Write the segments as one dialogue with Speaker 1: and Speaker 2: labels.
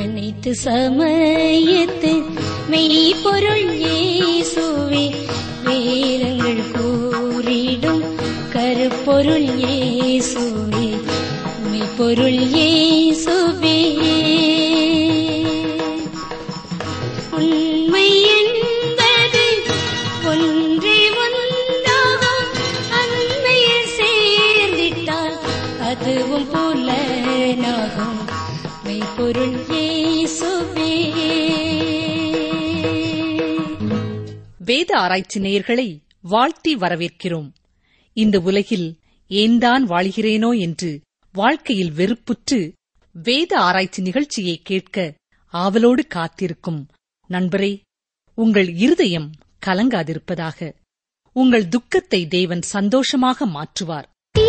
Speaker 1: அனைத்து சமயத்து மெய்ப்பொருள் இயேசுவே, வேதங்கள் கூறிடும் கருப்பொருள் இயேசுவே, மெய்ப்பொருள் இயேசுவே. உண்மை என்பது ஒன்றே ஒன்றாகும், அண்மையில் சேர்ந்திட்டால் அதுவும் புலனாகும், மெய்ப்பொருள் இயேசுவே.
Speaker 2: வேத ஆராய்ச்சி நேயர்களை வாழ்த்தி வரவேற்கிறோம். இந்த உலகில் ஏன்தான் வாழ்கிறேனோ என்று வாழ்க்கையில் வெறுப்புற்று வேத ஆராய்ச்சி நிகழ்ச்சியை கேட்க ஆவலோடு காத்திருக்கும் நண்பரே, உங்கள் இருதயம் கலங்காதிருப்பதாக. உங்கள் துக்கத்தை தேவன் சந்தோஷமாக மாற்றுவார்.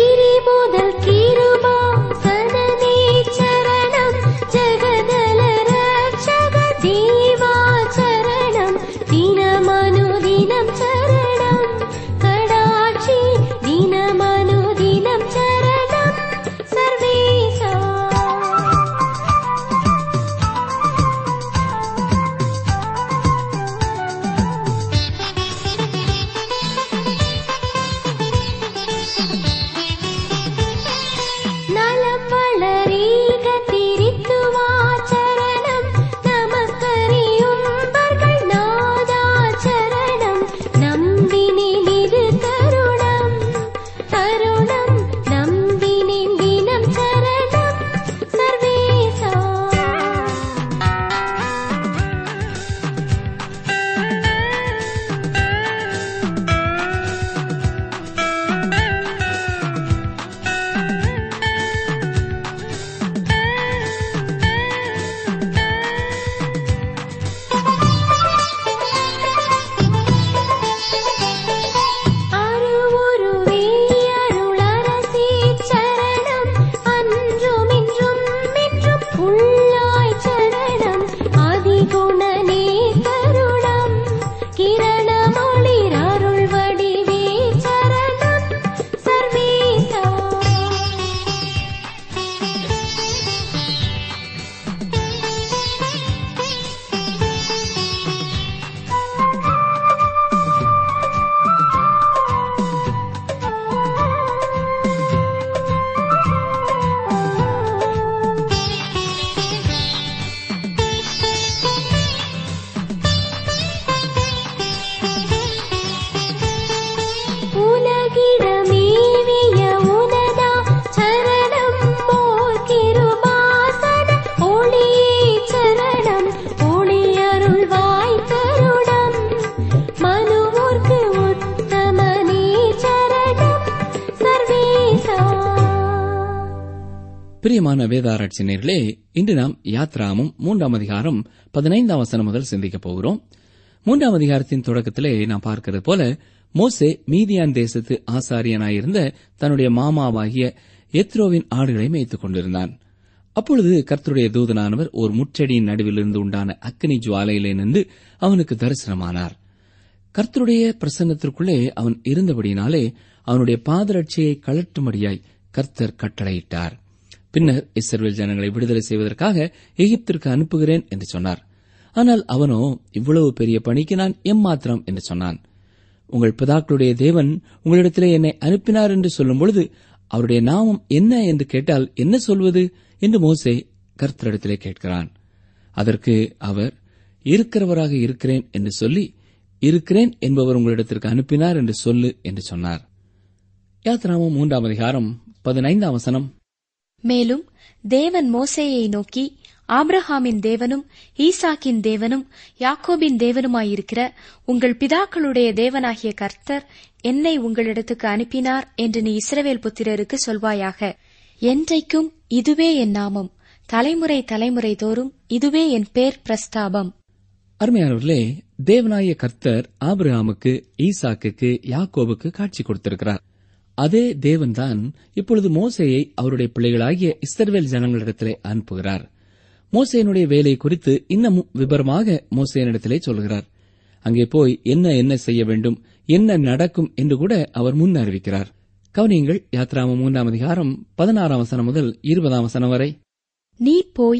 Speaker 3: பிரியமான வேதாராய்ச்சி நேயர்களே, இன்று நாம் யாத்ராமம் 3ஆம் அதிகாரம் 15ஆம் வசனம் முதல் சிந்திக்கப் போகிறோம். 3ஆம் அதிகாரத்தின் தொடக்கத்திலே நாம் பார்க்கிறது போல, மோசே மீதியான் தேசத்து ஆசாரியனாயிருந்த தன்னுடைய மாமாவாகிய எத்ரோவின் ஆடுகளை மேய்த்துக் கொண்டிருந்தான். அப்பொழுது கர்த்தருடைய தூதனானவர் ஒரு முச்செடியின் நடுவிலிருந்து உண்டான அக்கினி ஜுவாலையிலே நின்று அவனுக்கு தரிசனமானார். கர்த்தருடைய பிரசன்னத்திற்குள்ளே அவன் இருந்தபடியினாலே அவனுடைய பாதரட்சியை கழற்றும்படியாய் கர்த்தர் கட்டளையிட்டார். பின்னர் இஸ்ரவேல் ஜனங்களை விடுதலை செய்வதற்காக எகிப்திற்கு அனுப்புகிறேன் என்று சொன்னார். ஆனால் அவனோ, இவ்வளவு பெரிய பணிக்கு நான் எம்மாத்திரம் என்று சொன்னான். உங்கள் பிதாக்களுடைய தேவன் உங்களிடத்திலே என்னை அனுப்பினார் என்று சொல்லும்பொழுது அவருடைய நாமம் என்ன என்று கேட்டால் என்ன சொல்வது என்று மோசே கர்த்தரிடத்திலே கேட்கிறான். அதற்கு அவர், இருக்கிறவராக இருக்கிறேன் என்று சொல்லி, இருக்கிறேன் என்பவர் உங்களிடத்திற்கு அனுப்பினார் என்று சொல்லு என்று சொன்னார். யாத்ராமம் 3ஆம் அதிகாரம் 15ஆம் வசனம்.
Speaker 4: மேலும் தேவன் மோசேயை நோக்கி, ஆபிரகாமின் தேவனும் ஈசாக்கின் தேவனும் யாக்கோபின் தேவனுமாயிருக்கிற உங்கள் பிதாக்களுடைய தேவனாகிய கர்த்தர் என்னை உங்களிடத்துக்கு அனுப்பினார் என்று நீ இஸ்ரவேல் புத்திரருக்கு சொல்வாயாக. என்றைக்கும் இதுவே என் நாமம், தலைமுறை தலைமுறை தோறும் இதுவே என் பேர் பிரஸ்தாபம்.
Speaker 3: அருமையானவர்களே, தேவனாகிய கர்த்தர் ஆபிரகாமுக்கு, ஈசாக்குக்கு, யாக்கோபுக்கு காட்சி கொடுத்திருக்கிறார். அதே தேவன்தான் இப்பொழுது மோசேயை அவருடைய பிள்ளைகளாகிய இஸ்ரவேல் ஜனங்களிடத்திலே அனுப்புகிறார். மோசேயினுடைய வேலை குறித்து இன்னமும் விபரமாக மோசேயினிடத்திலே சொல்கிறார். அங்கே போய் என்ன செய்ய வேண்டும், என்ன நடக்கும் என்று கூட அவர் முன் அறிவிக்கிறார். கவனியுங்கள், யாத்ராமம் 3ஆம் அதிகாரம் 16ஆம் வசனம் முதல் 20ஆம் வசனம் வரை.
Speaker 4: நீ போய்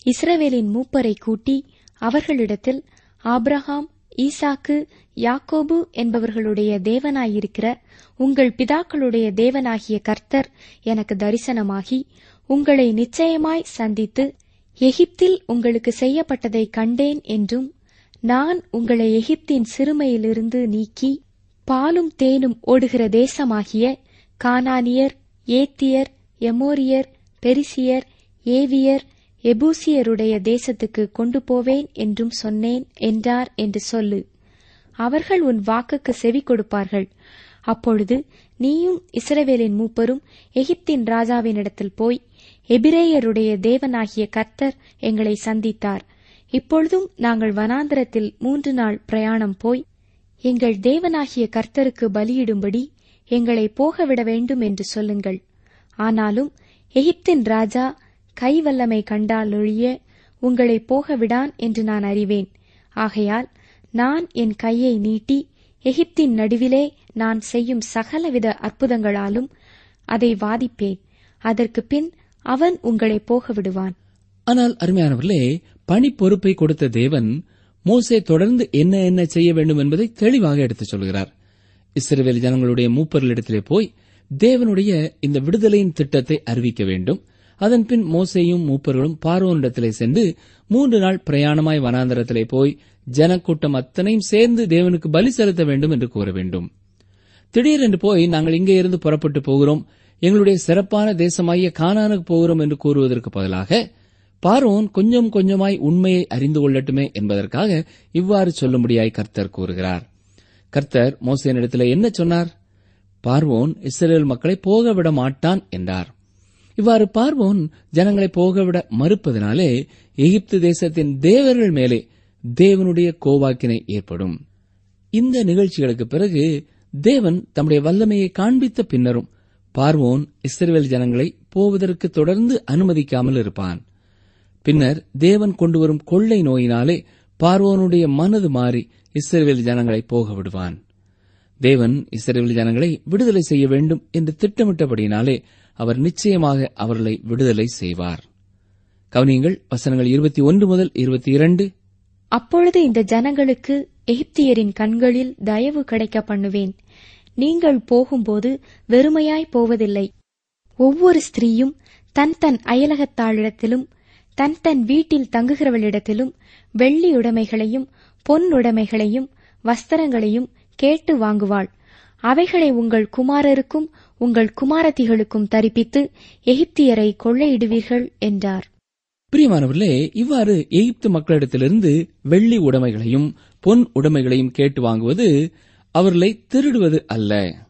Speaker 4: இஸ்ரவேலின் மூப்பரை கூட்டி அவர்களிடத்தில், ஆபிரகாம், ஈசாக்கு, யாக்கோபு என்பவர்களுடைய தேவனாயிருக்கிற உங்கள் பிதாக்களுடைய தேவனாகிய கர்த்தர் எனக்கு தரிசனமாகி உங்களை நிச்சயமாய் சந்தித்து எகிப்தில் உங்களுக்கு செய்யப்பட்டதை கண்டேன் என்றும், நான் உங்களை எகிப்தின் சிறுமையிலிருந்து நீக்கி பாலும் தேனும் ஓடுகிற தேசமாகிய கானானியர், ஏத்தியர், எமோரியர், பெரிசியர், ஏவியர், எபூசியருடைய தேசத்துக்கு கொண்டு போவேன் என்றும் சொன்னேன் என்றார் என்று சொல்லு. அவர்கள் உன் வாக்குக்கு செவி கொடுப்பார்கள். அப்பொழுது நீயும் இஸ்ரவேலின் மூப்பரும் எகிப்தின் ராஜாவினிடத்தில் போய், எபிரேயருடைய தேவனாகிய கர்த்தர் எங்களை சந்தித்தார். இப்பொழுதும் நாங்கள் வனாந்தரத்தில் 3 நாள் பிரயாணம் போய் எங்கள் தேவனாகிய கர்த்தருக்கு பலியிடும்படி எங்களை போகவிட வேண்டும் என்று சொல்லுங்கள். ஆனாலும் எகிப்தின் ராஜா கைவல்லமை கண்டாலொழிய உங்களை போகவிடான் என்று நான் அறிவேன். ஆகையால் நான் என் கையை நீட்டி எகிப்தின் நடுவிலே நான் செய்யும் சகலவித அற்புதங்களாலும் அதை வாதிப்பேன். அதற்கு பின் அவன் உங்களை போகவிடுவான்.
Speaker 3: ஆனால் அருமையானவர்களே, பணி பொறுப்பை கொடுத்த தேவன் மோசே தொடர்ந்து என்ன என்ன செய்ய வேண்டும் என்பதை தெளிவாக எடுத்துச் சொல்கிறார். இஸ்ரவேல் ஜனங்களுடைய மூப்பர்களிடத்திலே போய் தேவனுடைய இந்த விடுதலையின் திட்டத்தை அறிவிக்க வேண்டும். அதன்பின் மோசேயும் மூப்பர்களும் பார்வோனிடத்திலே சென்று 3 நாள் பிரயாணமாய் வனாந்தரத்திலே போய் ஜனக்கூட்டம் அத்தனையும் சேர்ந்து தேவனுக்கு பலி செலுத்த வேண்டும் என்று கூற வேண்டும். திடீரென்று போய் நாங்கள் இங்கே இருந்து புறப்பட்டு போகிறோம், எங்களுடைய சிறப்பான தேசமாகிய கானானுக்கு போகிறோம் என்று கூறுவதற்கு பதிலாக பார்வோன் கொஞ்சம் கொஞ்சமாய் உண்மையை அறிந்து கொள்ளட்டுமே என்பதற்காக இவ்வாறு சொல்லும்படியாய் கர்த்தர் கூறுகிறார். கர்த்தர் மோசேனிடத்தில் என்ன சொன்னார்? பார்வோன் இஸ்ரவேல் மக்களை போகவிட மாட்டான் என்றார். இவ்வாறு பார்வோன் ஜனங்களை போகவிட மறுப்பதனாலே எகிப்து தேசத்தின் தேவர்கள் மேலே தேவனுடைய கோபாக்கினை ஏற்படும். இந்த நிகழ்ச்சிகளுக்கு பிறகு தேவன் தம்முடைய வல்லமையை காண்பித்த பின்னரும் பார்வோன் இஸ்ரவேல் ஜனங்களை போவதற்கு தொடர்ந்து அனுமதிக்காமல் இருப்பான். பின்னர் தேவன் கொண்டு வரும் கொள்ளை நோயினாலே பார்வோனுடைய மனது மாறி இஸ்ரவேல் ஜனங்களை போக விடுவான். தேவன் இஸ்ரவேல் ஜனங்களை விடுதலை செய்ய வேண்டும் என்று திட்டமிட்டபடியினாலே அவர் நிச்சயமாக அவர்களை விடுதலை செய்வார். கவனியுங்கள், வசனங்கள் 21 முதல் 22.
Speaker 4: அப்பொழுது இந்த ஜனங்களுக்கு எகிப்தியரின் கண்களில் தயவு கிடைக்க பண்ணுவேன். நீங்கள் போகும்போது வெறுமையாய் போவதில்லை. ஒவ்வொரு ஸ்திரீயும் தன் தன் அயலகத்தாளிடத்திலும் தன் தன் வீட்டில் தங்குகிறவளிடத்திலும் வெள்ளி உடைமைகளையும் பொன் உடைமைகளையும் வஸ்திரங்களையும் கேட்டு வாங்குவாள். அவைகளை உங்கள் குமாரருக்கும் உங்கள் குமாரத்திகளுக்கும் தரிப்பித்து எகிப்தியரை கொள்ளையிடுவீர்கள் என்றார்.
Speaker 3: பிரியமானவர்களே, இவ்வாறு எகிப்து மக்களிடத்திலிருந்து வெள்ளி உடைமைகளையும் பொன் உடைமைகளையும் கேட்டு வாங்குவது அவர்களை திருடுவது அல்ல.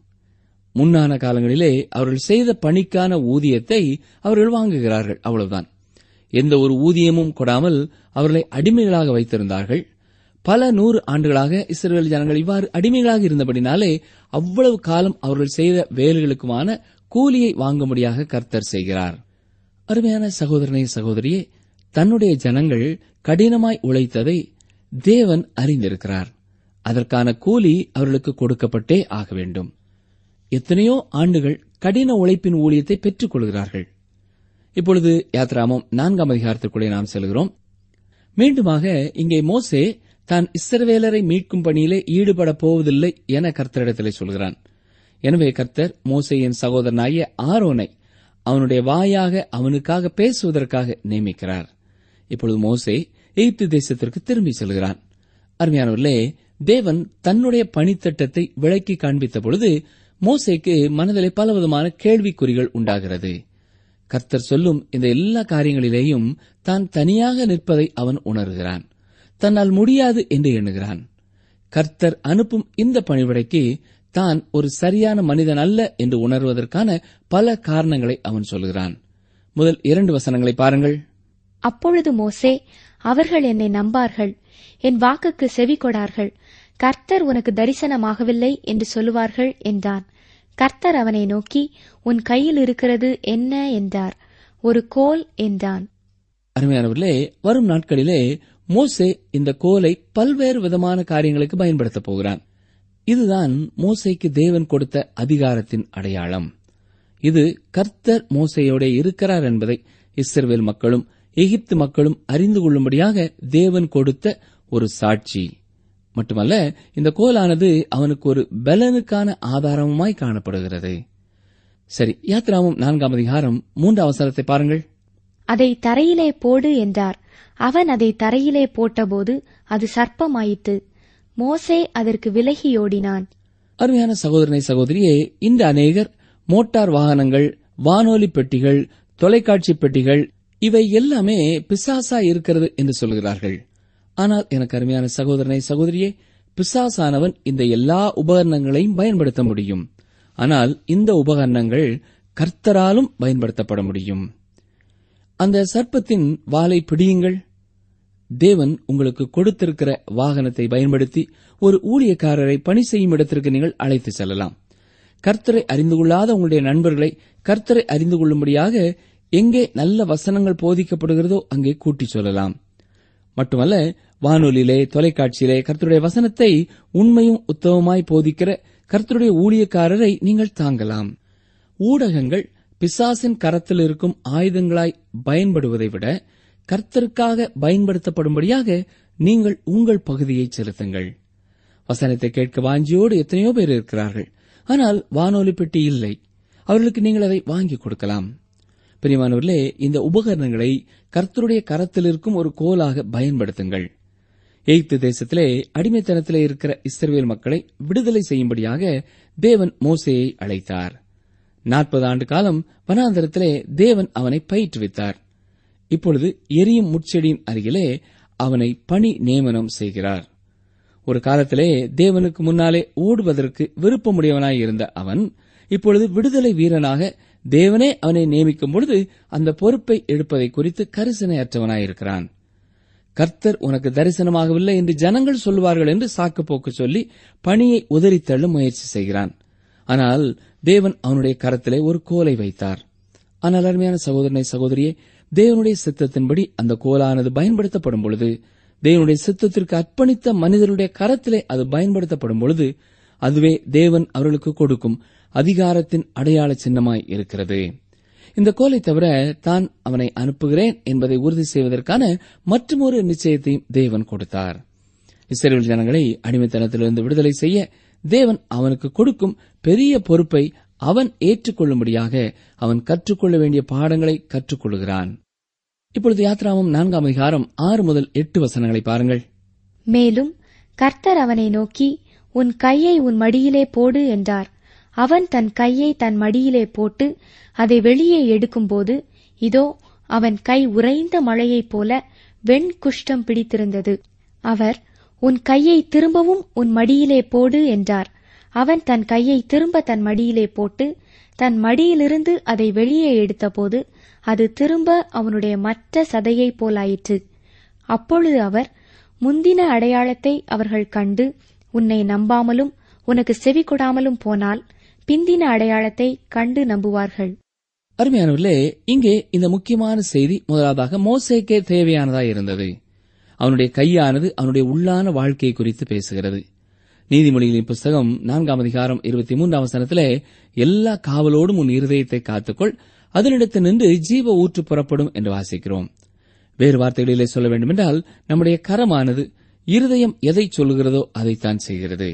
Speaker 3: முன்னான காலங்களிலே அவர்கள் செய்த பணிக்கான ஊதியத்தை அவர்கள் வாங்குகிறார்கள், அவ்வளவுதான். எந்த ஒரு ஊதியமும் கொடாமல் அவர்களை அடிமைகளாக வைத்திருந்தார்கள். பல 100 ஆண்டுகளாக இஸ்ரவேல் ஜனங்கள் இவ்வாறு அடிமைகளாக இருந்தபடினாலே அவ்வளவு காலம் அவர்கள் செய்த வேலைகளுக்குமான கூலியை வாங்கும்படியாக கர்த்தர் செய்கிறார். அருமையான சகோதரனே, சகோதரியே, தன்னுடைய ஜனங்கள் கடினமாய் உழைத்ததை தேவன் அறிந்திருக்கிறார். அதற்கான கூலி அவர்களுக்கு கொடுக்கப்பட்டே ஆக வேண்டும். எத்தனையோ ஆண்டுகள் கடின உழைப்பின் ஊழியத்தை பெற்றுக் கொள்கிறார்கள். இப்பொழுது யாத்ராமம் 4ஆம் அதிகாரத்திற்குள்ளே நாம் செல்கிறோம். மீண்டுமாக இங்கே மோசே தான் இஸ்ரவேலரை மீட்கும் பணியிலே ஈடுபட போவதில்லை என கர்த்தரிடத்திலே சொல்கிறான். எனவே கர்த்தர் மோசேயின் சகோதரனாகிய ஆரோனை அவனுடைய வாயாக அவனுக்காக பேசுவதற்காக நியமிக்கிறார். இப்பொழுது மோசே எகிப்து தேசத்திற்கு திரும்பி செல்கிறான். அருமையானவர்களே, தேவன் தன்னுடைய பணித்திட்டத்தை விளக்கி காண்பித்த பொழுது மோசேக்கு மனதிலே பலவிதமான கேள்விக்குறிகள் உண்டாகிறது. கர்த்தர் சொல்லும் இந்த எல்லா காரியங்களிலேயும் தான் தனியாக நிற்பதை அவன் உணர்கிறான். தன்னால் முடியாது என்று எண்ணுகிறான். கர்த்தர் அனுப்பும் இந்த பணிவிடைக்கு தான் ஒரு சரியான மனிதன் அல்ல என்று உணர்வதற்கான பல காரணங்களை அவன் சொல்கிறான். முதல் 2 வசனங்களை பாருங்கள்.
Speaker 4: அப்பொழுது மோசே, அவர்கள் என்னை நம்பார்கள், என் வாக்குக்கு செவி கொடார்கள். கர்த்தர் உனக்கு தரிசனமாகவில்லை என்று சொல்லுவார்கள் என்றான். கர்த்தர் அவனை நோக்கி, உன் கையில் இருக்கிறது என்ன என்றார். ஒரு கோல் என்றான்.
Speaker 3: அருமையானவர்களே, வரும் நாட்களிலே மோசே இந்த கோலை பல்வேறு விதமான காரியங்களுக்கு பயன்படுத்தப் போகிறான். இதுதான் மோசேக்கு தேவன் கொடுத்த அதிகாரத்தின் அடையாளம். இது கர்த்தர் மோசேயோட இருக்கிறார் என்பதை இஸ்ரவேல் மக்களும் எகிப்து மக்களும் அறிந்து கொள்ளும்படியாக தேவன் கொடுத்த ஒரு சாட்சி மட்டுமல்ல, இந்த கோலானது அவனுக்கு ஒரு பலனுக்கான ஆதாரமாய் காணப்படுகிறது. சரி, யாத்ராமம் 4ஆம் அதிகாரம் 3ஆம் வசனத்தை பாருங்கள்.
Speaker 4: அதை தரையிலே போடு என்றார். அவன் அதை தரையிலே போட்டபோது அது சர்ப்பமாயிற்று. மோசே அதற்கு விலகியோடினான்.
Speaker 3: அருமையான சகோதரனை சகோதரியே, இந்த அநேகர் மோட்டார் வாகனங்கள், வானொலி பெட்டிகள், தொலைக்காட்சி பெட்டிகள் இவை எல்லாமே பிசாசா இருக்கிறது என்று சொல்கிறார்கள். ஆனால் எனக்கு அருமையான சகோதரனை சகோதரியே, பிசாசானவன் இந்த எல்லா உபகரணங்களையும் பயன்படுத்த முடியும். ஆனால் இந்த உபகரணங்கள் கர்த்தராலும் பயன்படுத்தப்பட முடியும். அந்த சர்ப்பத்தின் வாலை பிடியுங்கள். தேவன் உங்களுக்கு கொடுத்திருக்கிற வாகனத்தை பயன்படுத்தி ஒரு ஊழியக்காரரை பணி செய்யும் இடத்திற்கு நீங்கள் அழைத்து செல்லலாம். கர்த்தரை அறிந்து கொள்ளாத உங்களுடைய நண்பர்களை கர்த்தரை அறிந்து கொள்ளும்படியாக எங்கே நல்ல வசனங்கள் போதிக்கப்படுகிறதோ அங்கே கூட்டிச் சொல்லலாம். மட்டுமல்ல, வானொலியிலே, தொலைக்காட்சியிலே கர்த்தருடைய வசனத்தை உண்மையும் உத்தமமாய் போதிக்கிற கர்த்தருடைய ஊழியக்காரரை நீங்கள் தாங்கலாம். ஊடகங்கள் பிசாசின் கரத்தில் இருக்கும் ஆயுதங்களாய் பயன்படுவதை விட கர்த்தருக்காக பயன்படுத்தப்படும்படியாக நீங்கள் உங்கள் பகுதியை செலுத்துங்கள். வசனத்தை கேட்க வாஞ்சியோடு எத்தனையோ பேர் இருக்கிறார்கள். ஆனால் வானொலி பெட்டி இல்லை. அவர்களுக்கு நீங்கள் அதை வாங்கி கொடுக்கலாம். பிரியமானவர்களே, இந்த உபகரணங்களை கர்த்தருடைய கரத்தில் இருக்கும் ஒரு கோலாக பயன்படுத்துங்கள். எகிப்து தேசத்திலே அடிமைத்தனத்திலே இருக்கிற இஸ்ரவேல் மக்களை விடுதலை செய்யும்படியாக தேவன் மோசேயை அழைத்தார். 40 ஆண்டு காலம் வனாந்தரத்திலே தேவன் அவனை பயிற்றுவித்தார். இப்பொழுது எரியும் முட்செடியின் அருகிலே அவனை பணி நியமனம் செய்கிறார். ஒரு காலத்திலே தேவனுக்கு முன்னாலே ஓடுவதற்கு விருப்பமுடையவனாய் இருந்த அவன் இப்பொழுது விடுதலை வீரனாக தேவனே அவனை நியமிக்கும் பொழுது அந்த பொறுப்பை எடுப்பதை குறித்து கரிசனையற்றவனாயிருக்கிறான். கர்த்தர் உனக்கு தரிசனமாகவில்லை என்று ஜனங்கள் சொல்வார்கள் என்று சாக்குப்போக்கு சொல்லி பணியை உதறித்தள்ள முயற்சி செய்கிறான். ஆனால் தேவன் அவனுடைய கரத்திலே ஒரு கோலை வைத்தார். ஆனால் அருமையான சகோதரனை சகோதரியே, தேவனுடைய சித்தத்தின்படி அந்த கோலானது பயன்படுத்தப்படும் பொழுது, தேவனுடைய சித்தத்திற்கு அர்ப்பணித்த மனிதனுடைய கரத்திலே அது பயன்படுத்தப்படும் பொழுது, அதுவே தேவன் அவர்களுக்கு கொடுக்கும் அதிகாரத்தின் அடையாள சின்னமாய் இருக்கிறது. இந்த கோலை தவிர தான் அவனை அனுப்புகிறேன் என்பதை உறுதி செய்வதற்கான மற்றொரு நிச்சயத்தையும் தேவன் கொடுத்தார். இஸ்ரவேல் ஜனங்களை அடிமைத்தனத்திலிருந்து விடுதலை செய்ய தேவன் அவனுக்கு கொடுக்கும் பெரிய பொறுப்பை அவன் ஏற்றுக்கொள்ளும்படியாக அவன் கற்றுக்கொள்ள வேண்டிய பாடங்களை கற்றுக்கொள்கிறான். இப்பொழுது யாத்ராமம் 4ஆம் அதிகாரம் 6 முதல் 8 வசனங்களை பாருங்கள்.
Speaker 4: மேலும் கர்த்தர் அவனை நோக்கி, உன் கையை உன் மடியிலே போடு என்றார். அவன் தன் கையை தன் மடியிலே போட்டு அதை வெளியே எடுக்கும்போது, இதோ அவன் கை உறைந்த மழையைப் போல வெண்குஷ்டம் பிடித்திருந்தது. அவர், உன் கையை திரும்பவும் உன் மடியிலே போடு என்றார். அவன் தன் கையை திரும்ப தன் மடியிலே போட்டு தன் மடியிலிருந்து அதை வெளியே எடுத்தபோது அது திரும்ப அவனுடைய மற்ற சதையைப் போலாயிற்று. அப்பொழுது அவர், முந்தின அடையாளத்தை அவர்கள் கண்டு உன்னை நம்பாமலும் உனக்கு செவி கொடாமலும் போனால் பிந்தின அடையாளத்தை கண்டு நம்புவார்கள்.
Speaker 3: அருமையானவர்களே, இங்கே இந்த முக்கியமான செய்தி முதலாவதாக மோசேக்கே தேவையானதாய் இருந்தது. அவனுடைய கையானது அவனுடைய உள்ளான வாழ்க்கை குறித்து பேசுகிறது. நீதிமொழிகளின் புஸ்தகம் 4ஆம் அதிகாரம் 23ஆம் வசனத்திலே, எல்லா காவலோடும் உன் இருதயத்தை காத்துக்கொள், அதனிடத்து நின்று ஜீவ ஊற்று புறப்படும் என்று வாசிக்கிறோம். வேறு வார்த்தைகளிலே சொல்ல வேண்டுமென்றால், நம்முடைய கரமானது இருதயம் எதை சொல்லுகிறதோ அதைத்தான் செய்கிறது.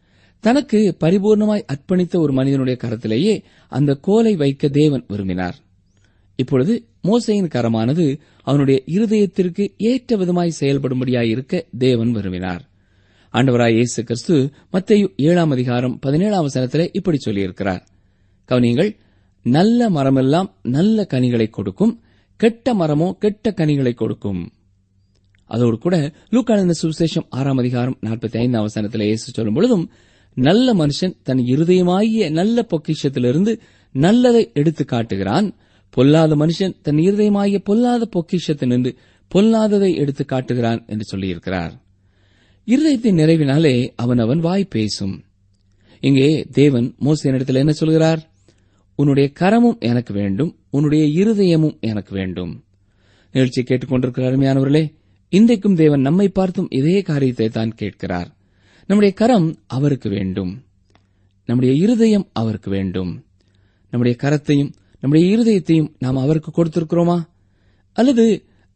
Speaker 3: தனக்கு பரிபூர்ணமாய் அர்ப்பணித்த ஒரு மனிதனுடைய கரத்திலேயே அந்த கோலை வைக்க தேவன் விரும்பினார். இப்பொழுது மோசேயின் கரமானது அவனுடைய இருதயத்திற்கு ஏற்ற விதமாய் செயல்படும்படியாயிருக்க தேவன் விரும்பினார். ஆண்டவராய் இயேசு கிறிஸ்து மத்தேயு 7ஆம் அதிகாரம் 17ஆம் வசனத்திலே இப்படி சொல்லியிருக்கிறார். கவனியுங்கள், நல்ல மரமெல்லாம் நல்ல கனிகளை கொடுக்கும், கெட்ட மரமோ கெட்ட கனிகளை கொடுக்கும். அதோடு கூட லூக்கா எழுதின சுவிசேஷம் 6ஆம் அதிகாரம் 45ஆம் வசனத்திலே இயேசு சொல்லும் பொழுதும், நல்ல மனுஷன் தன் இருதயமாகிய நல்ல பொக்கிஷத்திலிருந்து நல்லதை எடுத்து காட்டுகிறான், பொல்லாத மனுஷன் தன் இருதயமாகிய பொல்லாத பொக்கிஷத்தினின்று பொல்லாததை எடுத்து காட்டுகிறான் என்று சொல்லியிருக்கிறார். இருதயத்தின் நிறைவினாலே அவன் வாய் பேசும். இங்கே தேவன் மோசேயினிடத்தில் என்ன சொல்கிறார்? உன்னுடைய கரமும் எனக்கு வேண்டும், உன்னுடைய இருதயமும் எனக்கு வேண்டும். நிகழ்ச்சியை கேட்டுக்கொண்டிருக்கிற அருமையானவர்களே, இன்றைக்கும் தேவன் நம்மை பார்த்தும் இதே காரியத்தை தான் கேட்கிறார். நம்முடைய கரம் அவருக்கு வேண்டும், நம்முடைய இருதயம் அவருக்கு வேண்டும். நம்முடைய கரத்தையும் நம்முடைய இருதயத்தையும் நாம் அவருக்கு கொடுத்திருக்கிறோமா? அல்லது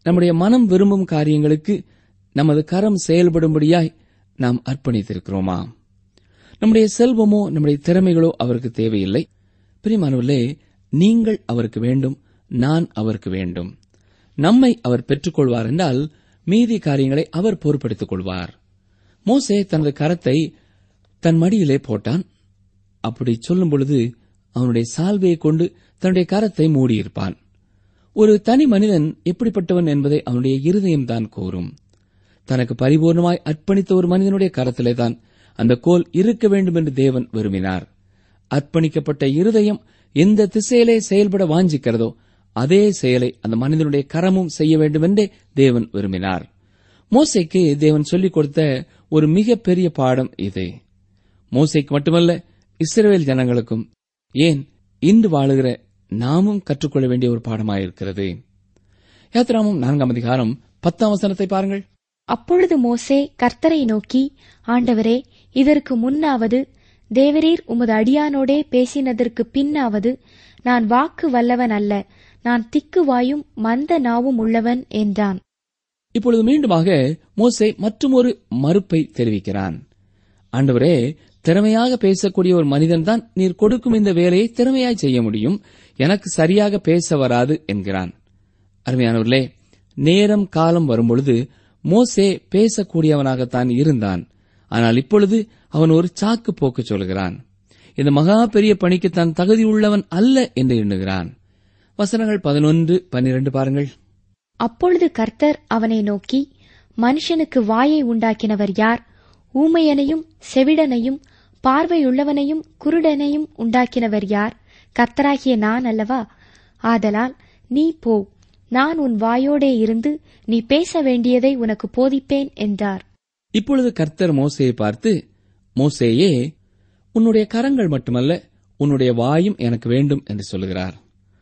Speaker 3: நம்முடைய மனம் விரும்பும் காரியங்களுக்கு நமது கரம் செயல்படும்படியாய் நாம் அர்ப்பணித்திருக்கிறோமா? நம்முடைய செல்வமோ நம்முடைய திறமைகளோ அவருக்கு தேவையில்லை. பிரியமானவர்களே, நீங்கள் அவருக்கு வேண்டும், நான் அவருக்கு வேண்டும். நம்மை அவர் பெற்றுக்கொள்வார் என்றால் மீதி காரியங்களை அவர் பொறுப்படுத்திக் கொள்வார். மோசே தனது கரத்தை தன் மடியிலே போட்டான். அப்படி சொல்லும் பொழுது அவனுடைய சால்வையை கொண்டு தன்னுடைய கரத்தை மூடியிருப்பான். ஒரு தனி மனிதன் எப்படிப்பட்டவன் என்பதை அவனுடைய இருதயம்தான் கூறும். தனக்கு பரிபூர்ணமாய் அர்ப்பணித்த ஒரு மனிதனுடைய கரத்திலே தான் அந்த கோல் இருக்க வேண்டும் என்று தேவன் விரும்பினார். அர்ப்பணிக்கப்பட்ட இருதயம் எந்த திசையிலே செயல்பட வாஞ்சிக்கிறதோ அதே செயலை அந்த மனிதனுடைய கரமும் செய்ய வேண்டும் என்றே தேவன் விரும்பினார். மோசேக்கு தேவன் சொல்லிக் கொடுத்த ஒரு மிகப்பெரிய பாடம் இது. மோசேக்கு மட்டுமல்ல, இஸ்ரவேல் ஜனங்களுக்கும், ஏன் இன்று வாழுகிற நாமும் கற்றுக்கொள்ள வேண்டிய ஒரு பாடமாயிருக்கிறது. யாத்திராமம் 4ஆம் அதிகாரம் 10ஆம் வசனத்தை பாருங்கள்.
Speaker 4: அப்பொழுது மோசே கர்த்தரை நோக்கி, ஆண்டவரே, இதற்கு முன்னாவது தேவரீர் உமது அடியானோடே பேசினதற்கு பின்னாவது நான் வாக்கு வல்லவன் அல்ல, நான் திக்கு வாயும் மந்த நாவும் உள்ளவன் என்றான்.
Speaker 3: இப்பொழுது மீண்டுமாக மோசே மற்றுமொரு மறுப்பை தெரிவிக்கிறான். ஆண்டவரே, திறமையாக பேசக்கூடிய ஒரு மனிதன்தான் நீர் கொடுக்கும் இந்த வேலையை திறமையாய் செய்ய முடியும், எனக்கு சரியாக பேச வராது என்கிறான். அருமையானவர்களே, நேரம் காலம் வரும்பொழுது மோசே பேசக்கூடியவனாகத்தான் இருந்தான். ஆனால் இப்பொழுது அவன் ஒரு சாக்கு போக்கு சொல்கிறான். இந்த மகா பெரிய பணிக்கு தான் தகுதியுள்ளவன் அல்ல என்று எண்ணுகிறான். வசனங்கள் 11, 12 பாருங்கள்.
Speaker 4: அப்பொழுது கர்த்தர் அவனை நோக்கி, மனுஷனுக்கு வாயை உண்டாக்கினவர் யார்? ஊமையனையும் செவிடனையும் பார்வையுள்ளவனையும் குருடனையும் உண்டாக்கினவர் யார்? கர்த்தராகிய நான் அல்லவா? ஆதலால் நீ போ, நான் உன் வாயோடே இருந்து நீ பேச வேண்டியதை உனக்கு போதிப்பேன் என்றார்.
Speaker 3: இப்பொழுது கர்த்தர் மோசேயை பார்த்து, மோசேயே, உன்னுடைய கரங்கள் மட்டுமல்ல, உன்னுடைய வாயும் எனக்கு வேண்டும் என்று சொல்லுகிறார்.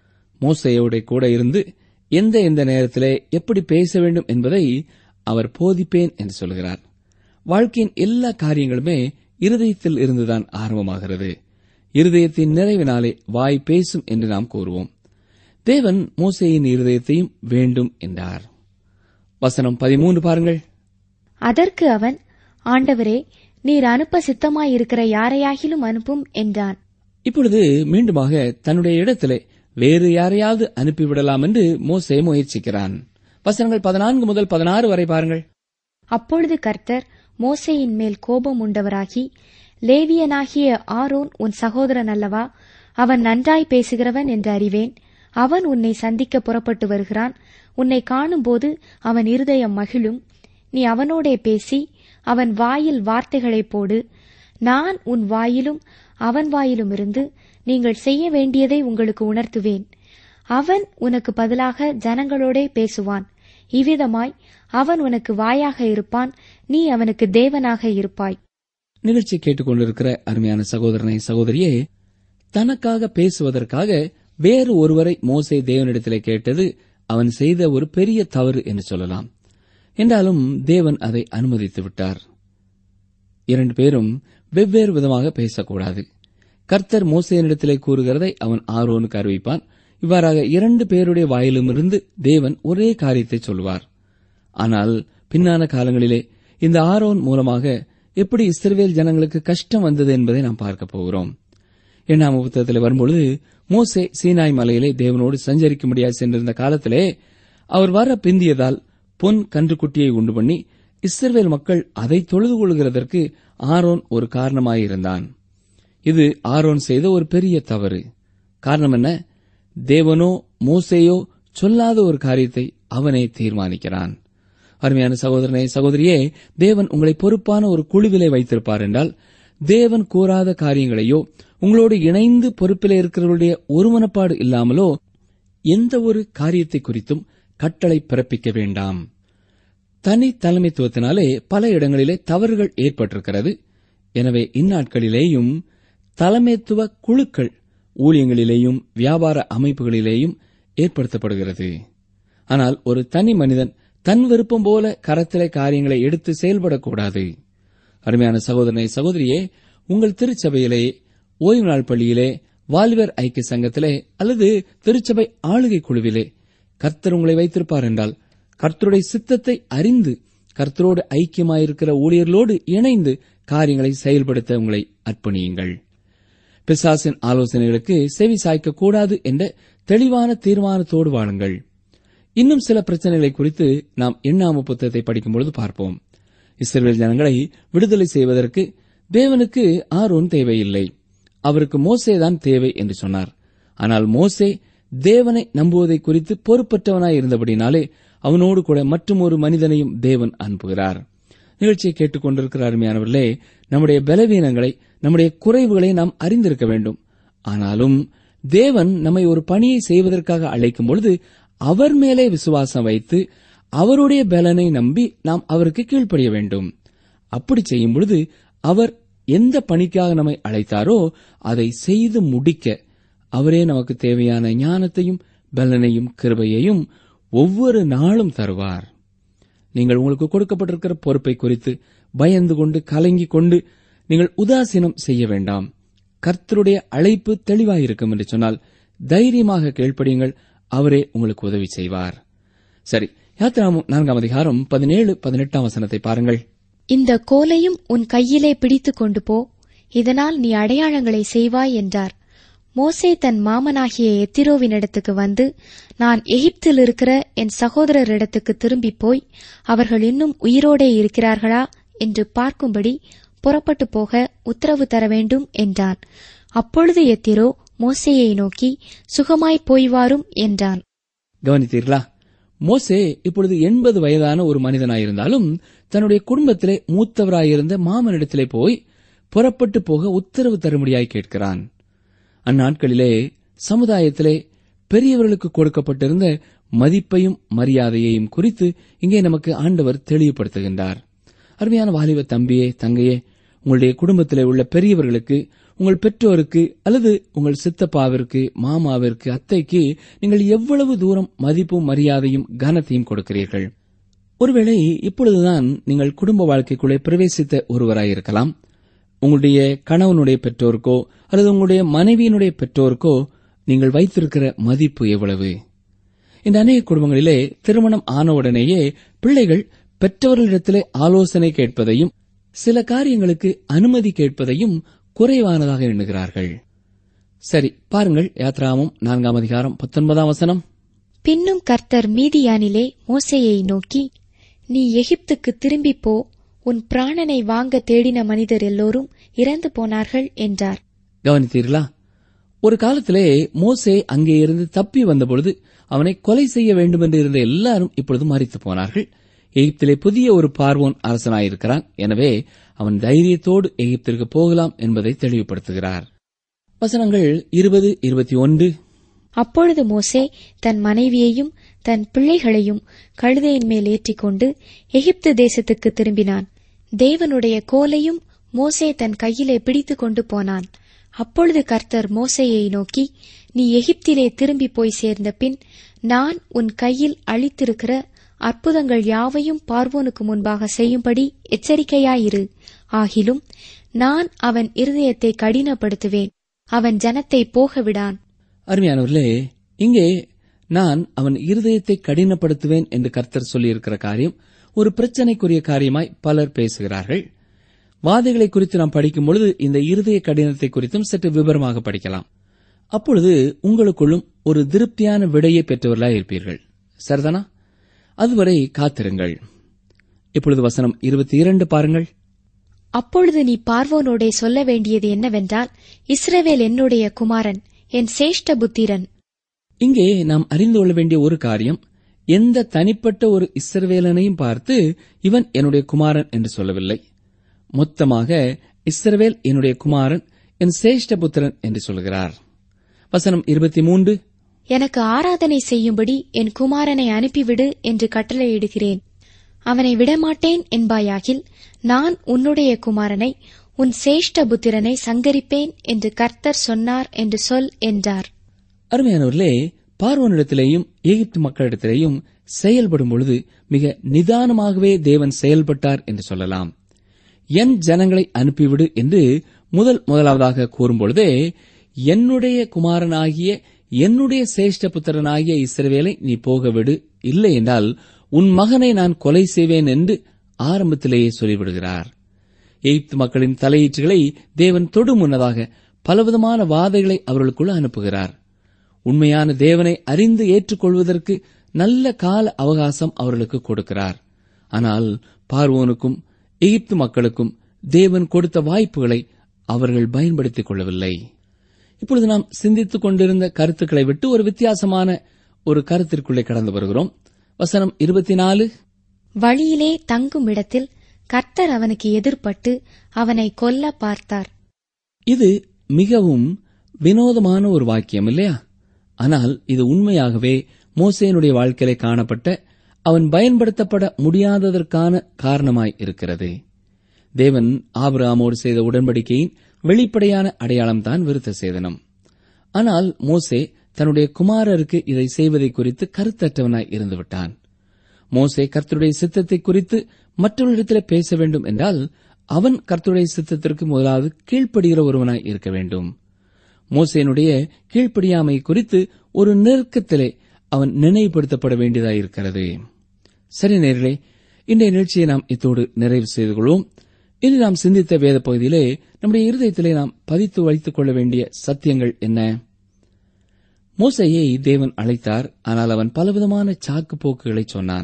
Speaker 3: மோசேயோட கூட இருந்து எந்த நேரத்திலே எப்படி பேச வேண்டும் என்பதை அவர் போதிப்பேன் என்று சொல்லுகிறார். வாழ்க்கையின் எல்லா காரியங்களுமே இருதயத்தில் இருந்துதான் ஆரம்பமாகிறது. இருதயத்தின் நிறைவினாலே வாய் பேசும் என்று நாம் கூறுவோம். தேவன் மோசேயின் இருதயத்தையும் வேண்டும் என்றார். வசனம் 13 பாருங்கள்.
Speaker 4: அதற்கு அவன், ஆண்டவரே, நீர் அனுப்ப சித்தமாயிருக்கிற யாரையாகிலும் அனுப்பும் என்றான்.
Speaker 3: இப்பொழுது மீண்டுமாக தன்னுடைய இடத்திலே வேறு யாரையாவது அனுப்பிவிடலாம் என்று மோசே முயற்சிக்கிறான். வசனங்கள் 14 முதல் 16 வரை பாருங்கள்.
Speaker 4: அப்பொழுது கர்த்தர் மோசேயின் மேல் கோபம் உண்டவராகி, லேவியனாகிய ஆரோன் உன் சகோதரன் அல்லவா? அவன் நன்றாய் பேசுகிறவன் என்று அறிவேன். அவன் உன்னை சந்திக்க புறப்பட்டு வருகிறான். உன்னை காணும்போது அவன் இருதயம் மகிழும். நீ அவனோடே பேசி அவன் வாயில் வார்த்தைகளை போடு. நான் உன் வாயிலும் அவன் வாயிலும் இருந்து நீங்கள் செய்ய வேண்டியதை உங்களுக்கு உணர்த்துவேன். அவன் உனக்கு பதிலாக ஜனங்களோடே பேசுவான். இவ்விதமாய் அவன் உனக்கு வாயாக இருப்பான், நீ அவனுக்கு தேவனாக இருப்பாய்.
Speaker 3: நிகழ்ச்சி கேட்டுக்கொண்டிருக்கிற அருமையான சகோதரனை சகோதரியே, தனக்காக பேசுவதற்காக வேறு ஒருவரை மோசே தேவனிடத்திலே கேட்டது அவன் செய்த ஒரு பெரிய தவறு என்று சொல்லலாம். என்றாலும் தேவன் அதை அனுமதித்து விட்டார். 2 பேரும் வெவ்வேறு விதமாக பேசக்கூடாது. கர்த்தர் மோசேயினிடத்திலே கூறுகிறதை அவன் ஆரோனுக்கு அறிவிப்பான். இவ்வாறாக 2 பேருடைய வாயிலுமிருந்து தேவன் ஒரே காரியத்தை சொல்வார். ஆனால் பின்னான காலங்களிலே இந்த ஆரோன் மூலமாக எப்படி இஸ்ரவேல் ஜனங்களுக்கு கஷ்டம் வந்தது என்பதை நாம் பார்க்க போகிறோம். 8ஆம் புத்தகத்தில் வரும்பொழுது மோசே சீனாய் மலையிலே தேவனோடு சஞ்சரிக்கும்படியாக சென்றிருந்த காலத்திலே அவர் வர பிந்தியதால் பொன் கன்றுக்குட்டியை உண்டு பண்ணி இஸ்ரவேல் மக்கள் அதை தொழுது கொள்கிறதற்கு ஆரோன் ஒரு காரணமாயிருந்தான். இது ஆரோன் செய்த ஒரு பெரிய தவறு. காரணம் என்ன? தேவனோ மோசேயோ சொல்லாத ஒரு காரியத்தை அவனே தீர்மானிக்கிறான். அருமையான சகோதரனே சகோதரியே, தேவன் உங்களை பொறுப்பான ஒரு குழுவிலே வைத்திருப்பார் என்றால் தேவன் கூறாத காரியங்களையோ உங்களோடு இணைந்து பொறுப்பிலே இருக்கிறவர்களுடைய ஒருமனப்பாடு இல்லாமலோ எந்த ஒரு காரியத்தை குறித்தும் கட்டளை பிறப்பிக்க வேண்டாம். தனி தலைமைத்துவத்தினாலே பல இடங்களிலே தவறுகள் ஏற்பட்டிருக்கிறது. எனவே இந்நாட்களிலேயும் தலைமைத்துவ குழுக்கள் ஊழியங்களிலேயும் வியாபார அமைப்புகளிலேயும் ஏற்படுத்தப்படுகிறது. ஆனால் ஒரு தனி மனிதன் தன் விருப்பம் போல கரத்திலே காரியங்களை எடுத்து செயல்படக்கூடாது. அருமையான சகோதரனை சகோதரியே, உங்கள் திருச்சபையிலே, ஓய்வு நாள் பள்ளியிலே, வாலிபர் ஐக்கிய சங்கத்திலே அல்லது திருச்சபை ஆளுகை குழுவிலே கர்த்தர் உங்களை வைத்திருப்பார் என்றால் கர்த்தருடைய சித்தத்தை அறிந்து கர்த்தரோடு ஐக்கியமாயிருக்கிற ஊழியர்களோடு இணைந்து காரியங்களை செயல்படுத்த உங்களை அர்ப்பணியுங்கள். பிசாசின் ஆலோசனைகளுக்கு செவி சாய்க்கக்கூடாது என்ற தெளிவான தீர்மானத்தோடு வாழுங்கள். இன்னும் சில பிரச்சனைகளை குறித்து நாம் எண்ணாம புத்தகத்தை படிக்கும்பொழுது பார்ப்போம். இஸ்ரவேல் ஜனங்களை விடுதலை செய்வதற்கு தேவனுக்கு ஆரோன் தேவையில்லை, அவருக்கு மோசேதான் தேவை என்று சொன்னார். ஆனால் மோசே தேவனை நம்புவதை குறித்து பொறுப்பற்றவனாய் இருந்தபடினாலே அவனோடு கூட மற்றும் ஒரு மனிதனையும் தேவன் அனுப்புகிறார். நிகழ்ச்சியை கேட்டுக் கொண்டிருக்கிற அருமையானவர்களே, நம்முடைய பலவீனங்களை, நம்முடைய குறைவுகளை நாம் அறிந்திருக்க வேண்டும். ஆனாலும் தேவன் நம்மை ஒரு பணியை செய்வதற்காக அழைக்கும் பொழுது அவர் மேலே விசுவாசம் வைத்து அவருடைய பலனை நம்பி நாம் அவருக்கு கீழ்ப்படிய வேண்டும். அப்படி செய்யும் பொழுது அவர் எந்த பணிக்காக நம்மை அழைத்தாரோ அதை செய்து முடிக்க அவரே நமக்கு தேவையான ஞானத்தையும் பலனையும் கிருபையையும் ஒவ்வொரு நாளும் தருவார். நீங்கள் உங்களுக்கு கொடுக்கப்பட்டிருக்கிற பொறுப்பை குறித்து பயந்து கொண்டு கலங்கிக் கொண்டு நீங்கள் உதாசீனம் செய்ய வேண்டாம். கர்த்தருடைய அழைப்பு தெளிவாயிருக்கும் என்று சொன்னால் தைரியமாக கீழ்ப்படியுங்கள், அவரே உங்களுக்கு உதவி செய்வார். சரி, யாத்திராகமம் 4 அதிகாரம் 17-18 வசனத்தை பாருங்கள்.
Speaker 4: இந்த கோலையும் உன் கையிலே பிடித்துக் கொண்டு போ, இதனால் நீ அடையாளங்களை செய்வாய் என்றார். மோசே தன் மாமனாகிய எத்திரோவினிடத்துக்கு வந்து, நான் எகிப்தில் இருக்கிற என் சகோதரரிடத்துக்கு திரும்பி போய் அவர்கள் இன்னும் உயிரோடே இருக்கிறார்களா என்று பார்க்கும்படி புறப்பட்டு போக உத்தரவு தர வேண்டும் என்றான். அப்பொழுது எத்திரோ மோசேயை நோக்கி, சுகமாய் போய் வாரும் என்றான்.
Speaker 3: கவனித்தீர்களா? மோசே இப்பொழுது 80 வயதான ஒரு மனிதனாயிருந்தாலும் தன்னுடைய குடும்பத்திலே மூத்தவராயிருந்த மாமனிடத்திலே போய் புறப்பட்டு போக உத்தரவு தரும்படியாய் கேட்கிறான். அந்நாட்களிலே சமுதாயத்திலே பெரியவர்களுக்கு கொடுக்கப்பட்டிருந்த மதிப்பையும் மரியாதையையும் குறித்து இங்கே நமக்கு ஆண்டவர் தெளிவுபடுத்துகின்றார். அருமையான வாலிப தம்பியே, தங்கையே, உங்களுடைய குடும்பத்திலே உள்ள பெரியவர்களுக்கு, உங்கள் பெற்றோருக்கு அல்லது உங்கள் சித்தப்பாவிற்கு, மாமாவிற்கு, அத்தைக்கு நீங்கள் எவ்வளவு தூரம் மதிப்பும் மரியாதையும் கனத்தையும் கொடுக்கிறீர்கள்? ஒருவேளை இப்பொழுதுதான் நீங்கள் குடும்ப வாழ்க்கைக்குள்ளே பிரவேசித்த ஒருவராயிருக்கலாம். உங்களுடைய கணவனுடைய பெற்றோருக்கோ அல்லது உங்களுடைய மனைவியினுடைய பெற்றோருக்கோ நீங்கள் வைத்திருக்கிற மதிப்பு எவ்வளவு? இந்த அநேக குடும்பங்களிலே திருமணம் ஆனவுடனேயே பிள்ளைகள் பெற்றவர்களிடத்திலே ஆலோசனை கேட்பதையும் சில காரியங்களுக்கு அனுமதி கேட்பதையும் குறைவானதாக எண்ணுகிறார்கள். சரி, பாருங்கள், யாத்திராகமம் 4 அதிகாரம் 19 வசனம்.
Speaker 4: பின்னும் கர்த்தர் மீதியானிலே மோசேயை நோக்கி, நீ எகிப்துக்கு திரும்பிப் போ, உன் பிராணனை வாங்க தேடின மனிதர் எல்லோரும் இறந்து போனார்கள் என்றார்.
Speaker 3: கவனித்தீர்களா? ஒரு காலத்திலே மோசே அங்கே இருந்து தப்பி வந்தபொழுது அவனை கொலை செய்ய வேண்டும் என்று இருந்த எல்லாரும் இப்பொழுது மரித்து போனார்கள். எகிப்திலே புதிய ஒரு பார்வோன் அரசனாயிருக்கிறான். எனவே அவன் தைரியத்தோடு எகிப்திற்கு போகலாம் என்பதை தெளிவுபடுத்துகிறார். வசனங்கள் 20-21.
Speaker 4: அப்பொழுது மோசே தன் மனைவியையும் தன் பிள்ளைகளையும் கழுதையின் மேல் ஏற்றிக்கொண்டு எகிப்து தேசத்துக்கு திரும்பினான். தேவனுடைய கோலையும் மோசே தன் கையிலே பிடித்துக் கொண்டு போனான். அப்பொழுது கர்த்தர் மோசேயை நோக்கி, நீ எகிப்திலே திரும்பி போய் சேர்ந்த பின் நான் உன் கையில் அளித்திருக்கிற அற்புதங்கள் யாவையும் பார்வோனுக்கு முன்பாக செய்யும்படி எச்சரிக்கையாயிரு. ஆகிலும் நான் அவன் இருதயத்தை கடினப்படுத்துவேன், அவன் ஜனத்தை போகவிடான்.
Speaker 3: அருமையானவர்களே, இங்கே நான் அவன் இருதயத்தை கடினப்படுத்துவேன் என்று கர்த்தர் சொல்லியிருக்கிற காரியம் ஒரு பிரச்சனைக்குரிய காரியமாய் பலர் பேசுகிறார்கள். வாதைகளை குறித்து நாம் படிக்கும் பொழுது இந்த இருதய கடினத்தை குறித்தும் சற்று விவரமாக படிக்கலாம். அப்பொழுது உங்களுக்குள்ளும் ஒரு திருப்தியான விடையை பெற்றவர்களாய் இருப்பீர்கள். சரிதானா? அதுவரை காத்திருங்கள். இப்பொழுது வசனம் 22 பாருங்கள்.
Speaker 4: அப்பொழுது நீ பார்வோனோடே சொல்ல வேண்டியது என்னவென்றால், இஸ்ரவேல் என்னுடைய குமாரன், என் சேஷ்ட புத்திரன்.
Speaker 3: இங்கே நாம் அறிந்து கொள்ள வேண்டிய ஒரு காரியம், எந்த தனிப்பட்ட ஒரு இஸ்ரவேலனையும் பார்த்து இவன் என்னுடைய குமாரன் என்று சொல்லவில்லை. மொத்தமாக இஸ்ரவேல் என்னுடைய குமாரன், என் சேஷ்ட புத்திரன் என்று சொல்கிறார். வசனம் 23.
Speaker 4: எனக்கு ஆராதனை செய்யும்படி என் குமாரனை அனுப்பிவிடு என்று கட்டளையிடுகிறேன். அவனை விடமாட்டேன் என்பாயாகில் நான் உன்னுடைய குமாரனை, உன் சேஷ்ட புத்திரனை சங்கரிப்பேன் என்று கர்த்தர் சொன்னார் என்று சொல் என்றார்.
Speaker 3: அருமையானவர்களே, பார்வோனிடத்திலேயும் எகிப்து மக்களிடத்திலேயும் செயல்படும் பொழுது மிக நிதானமாகவே தேவன் செயல்பட்டார் என்று சொல்லலாம். என் ஜனங்களை அனுப்பிவிடு என்று முதலாவதாக கூறும்பொழுதே, என்னுடைய குமாரனாகிய என்னுடைய சேஷ்ட புத்திரனாகிய இஸ்ரவேலை நீ போகவிடு, இல்லை என்றால் உன் மகனை நான் கொலை செய்வேன் என்று ஆரம்பத்திலேயே சொல்லிவிடுகிறார். எகிப்து மக்களின் தலையீற்றுகளை தேவன் தொடு முன்னதாக பலவிதமான வாதைகளை அவர்களுக்குள் அனுப்புகிறார். உண்மையான தேவனை அறிந்து ஏற்றுக்கொள்வதற்கு நல்ல கால அவகாசம் அவர்களுக்கு கொடுக்கிறார். ஆனால் பார்வோனுக்கும் எகிப்து மக்களுக்கும் தேவன் கொடுத்த வாய்ப்புகளை அவர்கள் பயன்படுத்திக் கொள்ளவில்லை. இப்பொழுது நாம் சிந்தித்துக் கொண்டிருந்த கருத்துக்களை விட்டு ஒரு வித்தியாசமான ஒரு கருத்திற்குள்ளே கடந்து வருகிறோம். வசனம் 24.
Speaker 4: வழியிலே தங்கும் இடத்தில் கர்த்தர் அவனுக்கு எதிர்ப்பட்டு அவனை கொல்ல பார்த்தார்.
Speaker 3: இது மிகவும் வினோதமான ஒரு வாக்கியம் இல்லையா? ஆனால் இது உண்மையாகவே மோசேயினுடைய வாழ்க்கையிலே காணப்பட்ட அவன் பயன்படுத்தப்பட முடியாததற்கான காரணமாய் இருக்கிறது. தேவன் ஆபிரகாமோடு செய்த உடன்படிக்கையின் வெளிப்படையான அடையாளம்தான் விருத்த சேதனம். ஆனால் மோசே தன்னுடைய குமாரருக்கு இதை செய்வதை குறித்து கருத்தற்றவனாய் இருந்துவிட்டான். மோசே கர்த்தருடைய சித்தத்தை குறித்து மற்றவர்களிடத்தில் பேச வேண்டும் என்றால் அவன் கர்த்தருடைய சித்தத்திற்கு முதலாவது கீழ்ப்படுகிற ஒருவனாய் இருக்க வேண்டும். மோசேனுடைய கீழ்ப்படியாமை குறித்து ஒரு நெருக்கத்திலே அவன் நினைவுபடுத்தப்பட வேண்டியதாயிருக்கிறது. சரி நேயர்களே, இன்றைய நிகழ்ச்சியை நாம் இத்தோடு நிறைவு செய்து கொள்வோம். இன்று நாம் சிந்தித்த வேத பகுதியிலே நம்முடைய இருதயத்திலே நாம் பதித்து வைத்துக் கொள்ள வேண்டிய சத்தியங்கள் என்ன? மோசேயை தேவன் அழைத்தார். ஆனால் அவன் பலவிதமான சாக்கு போக்குகளை சொன்னான்.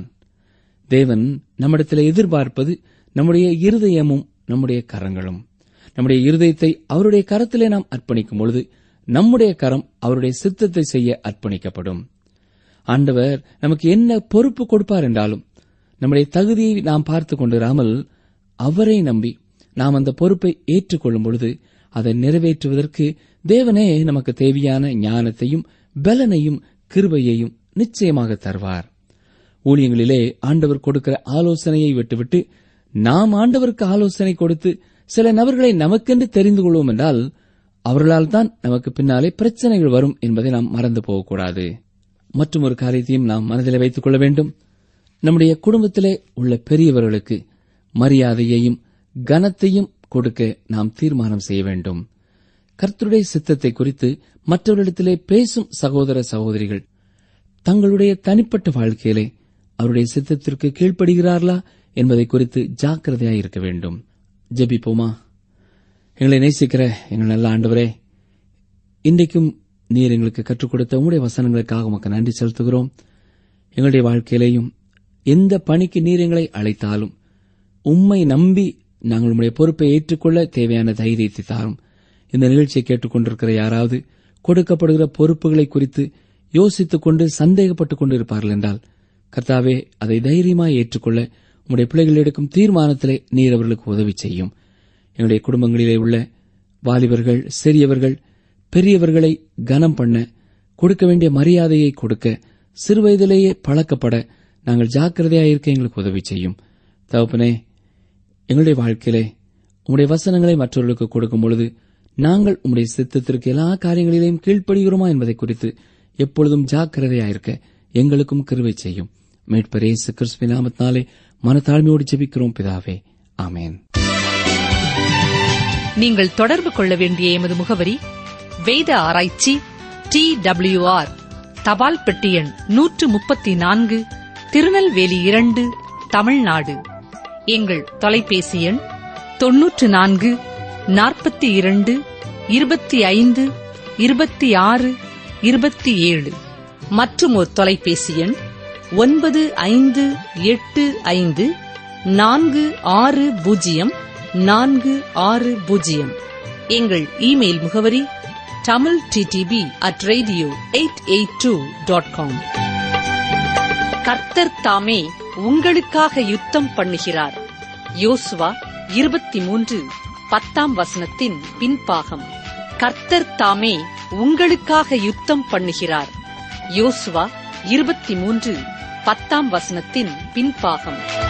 Speaker 3: தேவன் நம்மிடத்திலே எதிர்பார்ப்பது நம்முடைய இருதயமும் நம்முடைய கரங்களும். நம்முடைய இருதயத்தை அவருடைய கரத்திலே நாம் அர்ப்பணிக்கும் பொழுது நம்முடைய கரம் அவருடைய சித்தத்தை செய்ய அர்ப்பணிக்கப்படும். ஆண்டவர் நமக்கு என்ன பொறுப்பு கொடுப்பார் என்றாலும் நம்முடைய தகுதியை நாம் பார்த்துக் கொண்டிராமல் அவரை நம்பி நாம் அந்த பொறுப்பை ஏற்றுக்கொள்ளும் பொழுது அதை நிறைவேற்றுவதற்கு தேவனே நமக்கு தேவையான ஞானத்தையும் பலனையும் கிருபையையும் நிச்சயமாக தருவார். ஊழியங்களிலே ஆண்டவர் கொடுக்கிற ஆலோசனையை விட்டுவிட்டு நாம் ஆண்டவருக்கு ஆலோசனை கொடுத்து சில நபர்களை நமக்கென்று தெரிந்து கொள்வோம் என்றால் அவர்களால் தான் நமக்கு பின்னாலே பிரச்சனைகள் வரும் என்பதை நாம் மறந்து போகக்கூடாது. மற்றும் ஒரு காரியத்தையும் நாம் மனதில் வைத்துக் கொள்ள வேண்டும். நம்முடைய குடும்பத்திலே உள்ள பெரியவர்களுக்கு மரியாதையையும் கனத்தையும் கொடுக்க நாம் தீர்மானம் செய்ய வேண்டும். கர்த்தருடைய சித்தத்தை குறித்து மற்றவர்களிடத்திலே பேசும் சகோதர சகோதரிகள் தங்களுடைய தனிப்பட்ட வாழ்க்கையிலே அவருடைய சித்தத்திற்கு கீழ்ப்படுகிறார்களா என்பதை குறித்து ஜாக்கிரதையாயிருக்க வேண்டும். ஜெபிப்போமா. எங்களை நேசிக்கிற எங்கள் நல்ல ஆண்டவரே, இன்றைக்கும் நீர் எங்களுக்கு கற்றுக் கொடுத்த உங்களுடைய வசனங்களுக்காக உமக்கு நன்றி செலுத்துகிறோம். எங்களுடைய வாழ்க்கையிலேயும் எந்த பணிக்கு நீர் எங்களை அழைத்தாலும் உம்மை நம்பி நாங்கள் உம்முடைய பொறுப்பை ஏற்றுக்கொள்ள தேவையான தைரியத்தை தாரும். இந்த நிகழ்ச்சியை கேட்டுக் கொண்டிருக்கிற யாராவது கொடுக்கப்படுகிற பொறுப்புகளை குறித்து யோசித்துக் கொண்டு சந்தேகப்பட்டுக் கொண்டு இருப்பார்கள் என்றால் கர்த்தாவே, அதை தைரியமாய் ஏற்றுக்கொள்ள உம்முடைய பிள்ளைகள் எடுக்கும் தீர்மானத்திலே நீர் அவர்களுக்கு உதவி செய்யும். எங்களுடைய குடும்பங்களிலே உள்ள வாலிபர்கள், சிறியவர்கள், பெரியவர்களை கனம் பண்ண, கொடுக்க வேண்டிய மரியாதையை கொடுக்க, சிறுவயதிலேயே பழக்கப்பட நாங்கள் ஜாக்கிரதையாயிருக்க எங்களுக்கு உதவி செய்யும். தகப்பனே, எங்களுடைய வாழ்க்கையிலே உம்முடைய வசனங்களை மற்றவர்களுக்கு கொடுக்கும் பொழுது நாங்கள் உம்முடைய சித்தத்திற்கு எல்லா காரியங்களிலேயும் கீழ்ப்படுகிறோமா என்பதை குறித்து எப்பொழுதும் ஜாக்கிரதையாயிருக்க எங்களுக்கும் கிருபை செய்யும். மீட்பர் இயேசு கிறிஸ்துவின் நாமத்தினாலே மனத்தாழ்மையோடு ஜெபிக்கிறோம் பிதாவே, ஆமென்.
Speaker 2: நீங்கள் தொடர்பு கொள்ள வேண்டிய எமது முகவரி: வேத ஆராய்ச்சி, TWR, தபால் பெட்டி எண் 134, திருநெல்வேலி 2, தமிழ்நாடு. எங்கள் தொலைபேசி எண் 94 42 25 26 27. மற்றும் ஒரு தொலைபேசி எண் 9585 460 460. எங்கள் இமெயில் முகவரி tamilttb@radio882.com. கர்த்தர் தாமே உங்களுக்காக யுத்தம் பண்ணுகிறார். யோசுவா 23:10 பின்பாகம். கர்த்தர் தாமே உங்களுக்காக யுத்தம் பண்ணுகிறார். யோசுவா 23:10 பின்பாகம்.